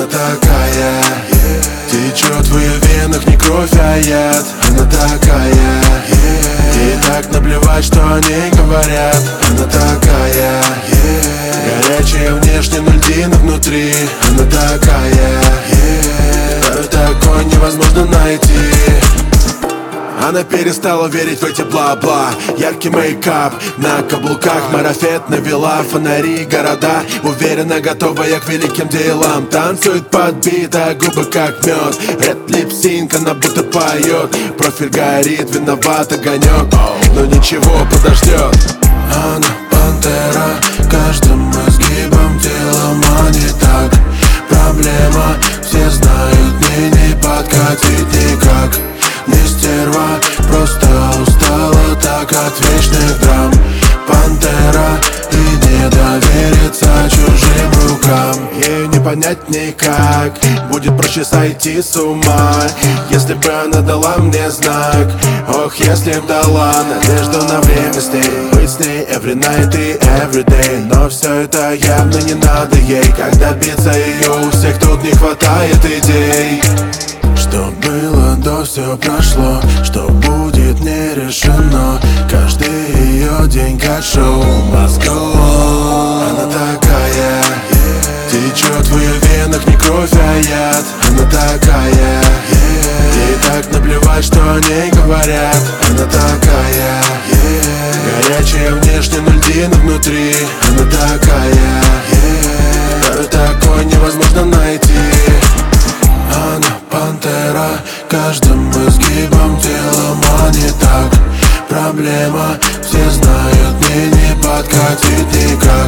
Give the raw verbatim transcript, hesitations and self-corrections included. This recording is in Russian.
Она такая, течет в ее венах не кровь, а яд. Она такая, ей так наплевать, что о ней говорят. Она такая, горячая внешне, но льдина внутри. Она такая, второй такой невозможно найти. Она перестала верить в эти бла-бла. Яркий мейкап на каблуках, марафет навела фонари города. Уверенно готовая к великим делам. Танцует подбита, губы как мед. Ред липсинг, она будто поет. Профиль горит, виноват огонек, но ничего, подождет. Она пантера, каждым изгибом телом, а не так. Проблема, все знают, мне не подкатить никак. Не стерва, просто устала так от вечных драм. Пантера и не довериться чужим рукам. Ею не понять никак, будет проще сойти с ума, если бы она дала мне знак. Ох, если б дала надежду на время с ней, быть с ней every night и every day. Но все это явно не надо ей, как добиться ее, у всех тут не хватает идей. Что было до, все прошло, что будет не решено. Каждый ее день как шоу мозгов. Она такая, течет в ее венах не кровь, а яд. Она такая, ей так наплевать, что о ней говорят. Она такая, горячая внешне, но льдина внутри. Она такая, второй такой невозможно найти. Она пантера, каждым изгибом телом, а не так. Проблема, все знают, мне не подкатить никак.